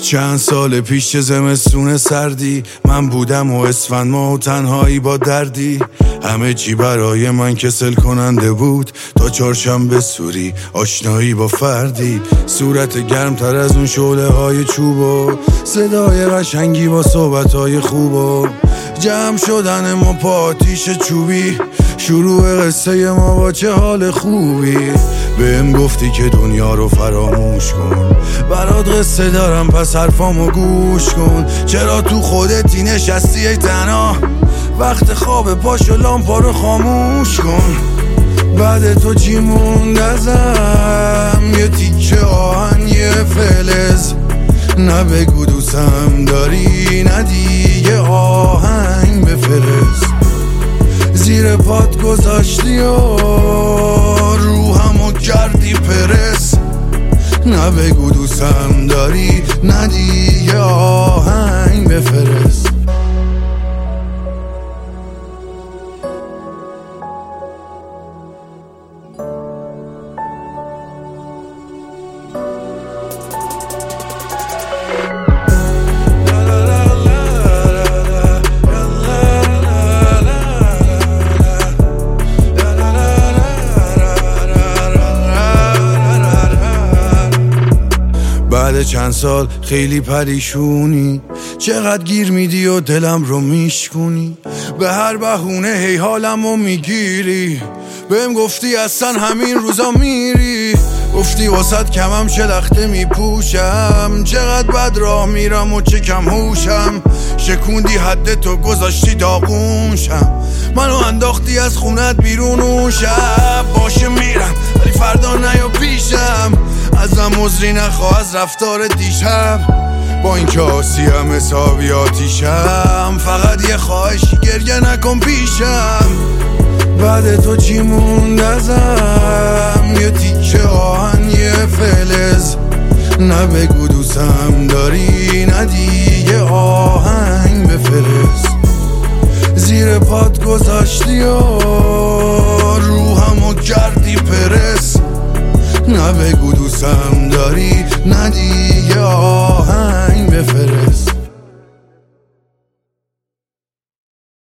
چند سال پیش چه زمستون سردی من بودم و اسفند ما و تنهایی با دردی. همه چی برای من کسل کننده بود تا چهارشنبه سوری آشنایی با فردی. صورت گرم تر از اون شعله های چوب و صدای قشنگی با صحبت های خوب و جمع شدن ما پا آتیش چوبی. شروع قصه ما با چه حال خوبی. بهم گفتی که دنیا رو فراموش کن، برات قصه دارم پس حرفامو گوش کن. چرا تو خودتی نشستی ای تنها، وقت خواب پاشو لامپا رو خاموش کن. بعد تو چی موند ازم؟ یه تیکه آهن یه فلز. نه بگو دوستم داری نه دیگه آهنگ بفرست. زیر پات گذاشتی و روحمو کردی پرس. نه بگو دوستم داری نه دیگه آهنگ بفرست. بعد چند سال خیلی پریشونی، چقدر گیر میدی و دلم رو میشکونی. به هر بهونه هی حالمو میگیری. بهم گفتی اصلا همین روزا میری. گفتی واسد کمم چه لخته میپوشم. چقدر بد راه میرم و چه کم هوشم. شکوندی حد تو گذاشتی داغونشم. منو انداختی از خونت بیرون و شب باشه میرم ولی فردا نیا پیشم. ازم عذری نخواه از رفتار دیشب. با این که آسیم حسابی آتیشم. فقط یه خواهشی گریه نکن پیشم. بعد تو چی موند ازم؟ یه تیکه آهن یه فلز. نه بگو دوستم داری نه دیگه آهنگ بفرست. زیر پات گذاشتی و